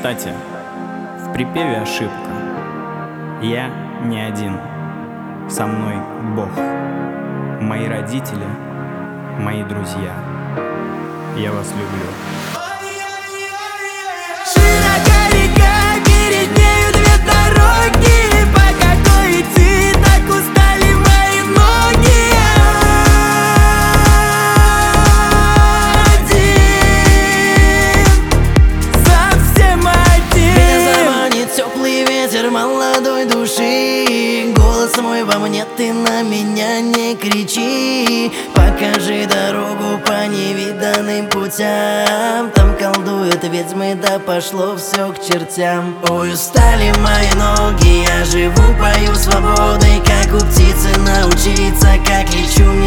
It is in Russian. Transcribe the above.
Кстати, в припеве ошибка. Я не один, со мной Бог. Мои родители, мои друзья. Я вас люблю. Широка река, перед нею две дороги. По какой идти, так устали мои ноги. Один, совсем один. Меня заманит теплый ветер молодой души. Голос мой во мне, ты на меня не кричи. Покажи дорогу по невиданным путям. Там колдуют ведьмы, да пошло все к чертям. Ой, устали мои ноги, я живу, пою свободой. Как у птицы научиться, как лечу,